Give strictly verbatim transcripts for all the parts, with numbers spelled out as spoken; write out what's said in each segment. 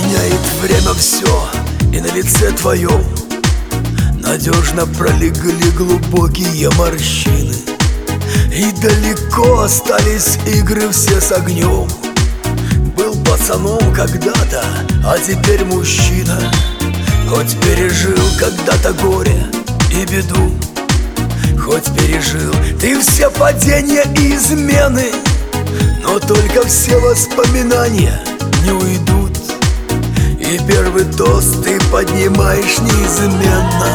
Меняет время все, и на лице твоем надежно пролегли глубокие морщины. И далеко остались игры все с огнем. Был пацаном когда-то, а теперь мужчина. Хоть пережил когда-то горе и беду, хоть пережил ты все падения и измены, но только все воспоминания не уйдут. И первый тост ты поднимаешь неизменно.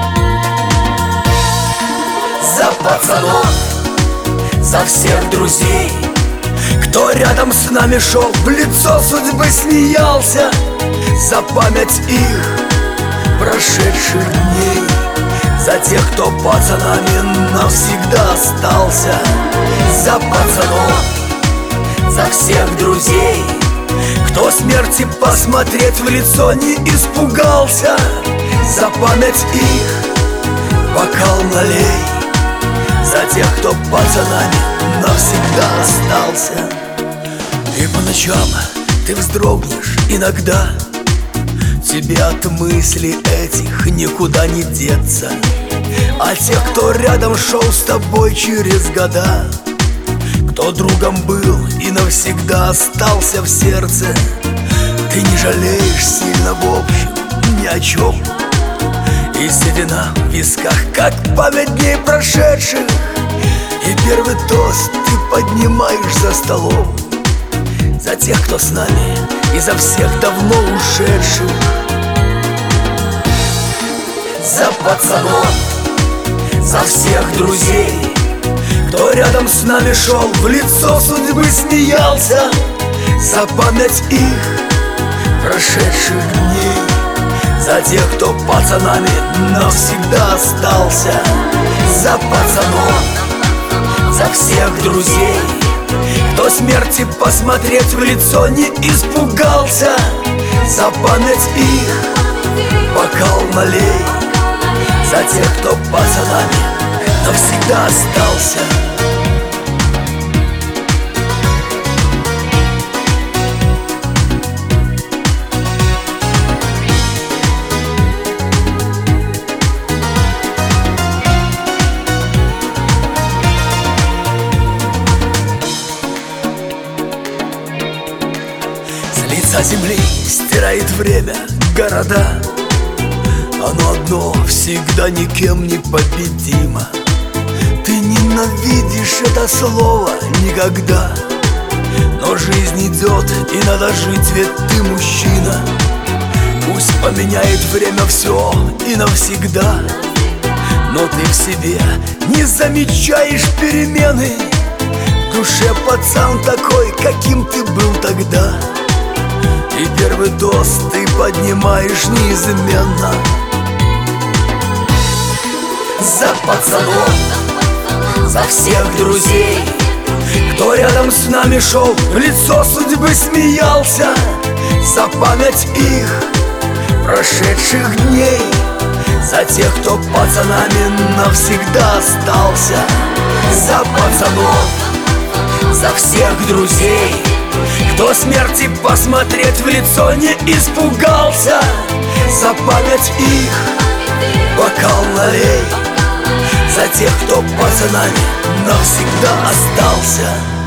За пацанов, за всех друзей, кто рядом с нами шел, в лицо судьбы смеялся. За память их прошедших дней, за тех, кто пацанами навсегда остался. За пацанов, за всех друзей, кто смерти посмотреть в лицо не испугался. За память их бокал налей, за тех, кто пацанами навсегда остался. И по ночам ты вздрогнешь иногда, тебе от мыслей этих никуда не деться. А тех, кто рядом шел с тобой через года, кто другом был и навсегда остался в сердце, ты не жалеешь сильно в общем ни о чем. И седина в висках, как память дней прошедших, и первый тост ты поднимаешь за столом. За тех, кто с нами, и за всех давно ушедших. За пацанов, за всех друзей, кто рядом с нами шел, в лицо судьбы смеялся. За память их прошедших дней, за тех, кто пацанами навсегда остался. За пацанов, за всех друзей, кто смерти посмотреть в лицо не испугался. За память их бокал налей, за тех, кто пацанами навсегда остался. С лица земли стирает время города, оно одно всегда никем не победимо. Ты ненавидишь это слово никогда, но жизнь идет и надо жить, ведь ты мужчина. Пусть поменяет время все и навсегда, но ты в себе не замечаешь перемены. В душе пацан такой, каким ты был тогда, и первый тост ты поднимаешь неизменно. За пацанов, за всех друзей, кто рядом с нами шел, в лицо судьбы смеялся. За память их прошедших дней, за тех, кто пацанами навсегда остался. За пацанов, за всех друзей, кто смерти посмотреть в лицо не испугался. За память их бокал налей, за тех, кто пацанами навсегда остался.